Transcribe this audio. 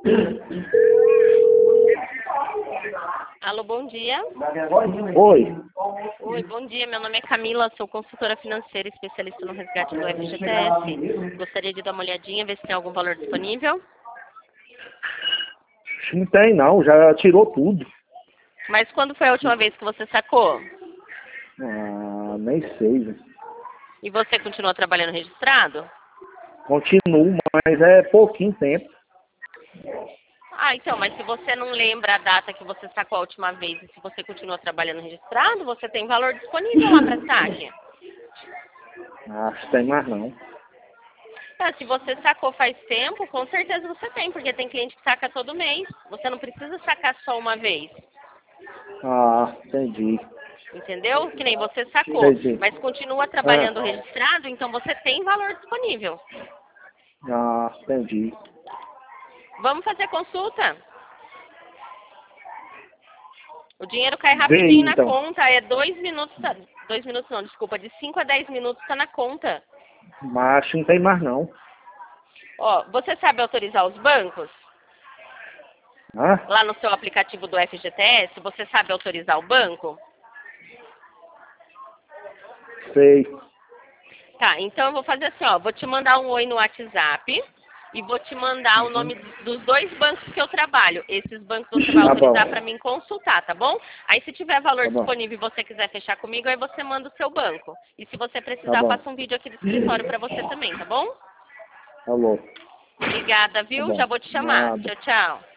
Alô, bom dia. Oi. Oi, bom dia. Meu nome é Camila, sou consultora financeira especialista no resgate do FGTS. Gostaria de dar uma olhadinha, ver se tem algum valor disponível. Não tem não, já tirou tudo. Mas quando foi a última vez que você sacou? Ah, nem sei, velho. E você continua trabalhando registrado? Continuo, mas é pouquinho tempo. Ah, então, mas se você não lembra a data que você sacou a última vez e se você continua trabalhando registrado, você tem valor disponível lá para saque. Acho que tem mais não. Se você sacou faz tempo, com certeza você tem, porque tem cliente que saca todo mês. Você não precisa sacar só uma vez. Ah, entendi. Entendeu? Que nem você sacou, Entendi. mas continua trabalhando registrado, então você tem valor disponível. Entendi. Vamos fazer consulta? O dinheiro cai Vê aí, rapidinho na então. conta, é 2 minutos, 2 minutos não, desculpa, de 5 a 10 minutos está na conta. Mas acho que não tem mais não. Ó, você sabe autorizar os bancos? Hã? Lá no seu aplicativo do FGTS, você sabe autorizar o banco? Sei. Tá, então eu vou fazer assim, ó, vou te mandar um oi no WhatsApp e vou te mandar o nome dos 2 bancos que eu trabalho. Esses bancos você vai Tá autorizar bom. para mim consultar, tá bom? Aí se tiver valor Tá bom. disponível e você quiser fechar comigo, aí você manda o seu banco. E se você Tá precisar, eu bom. faço um vídeo aqui do escritório para você também, tá bom? Falou. Obrigada, Tá viu? Já bom. vou te chamar. Nada. Tchau, tchau.